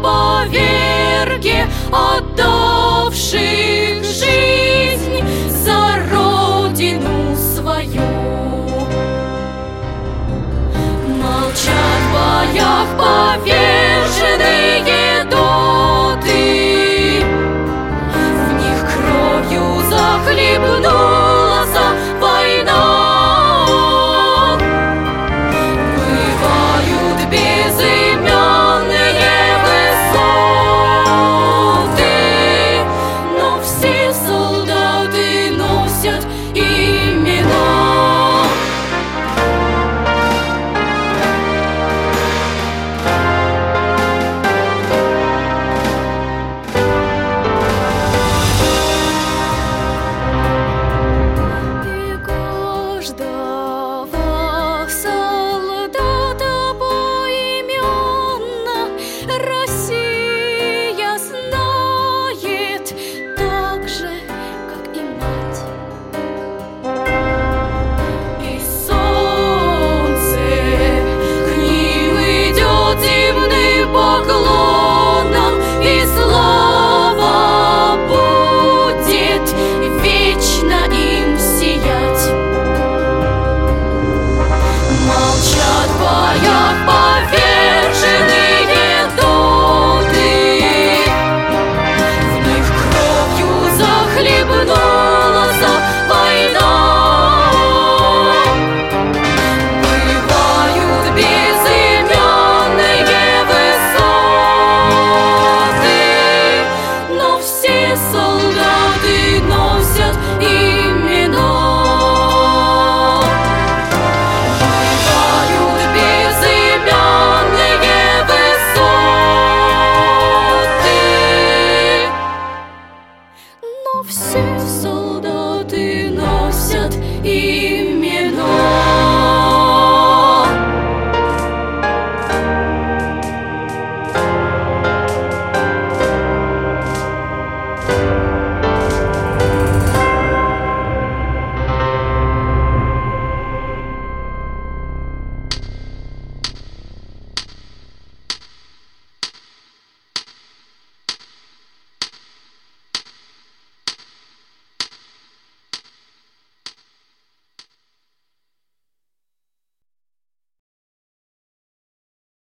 поверги, отдавших жизнь за родину свою. Молчат в боях поверженные доты, в них кровью захлебнулась война. Бывают безымянные высоты, но все солдаты носят имена. Россия знает так же, как и мать. И солнце к ним идет земным поклоном, и слава будет вечно им сиять. Молчат в боях поверженные доты, в них кровью захлебнулась война. Бывают безымянные высоты, но все солдаты носят имена. Бывают безымянные высоты, но все солдаты носят имена.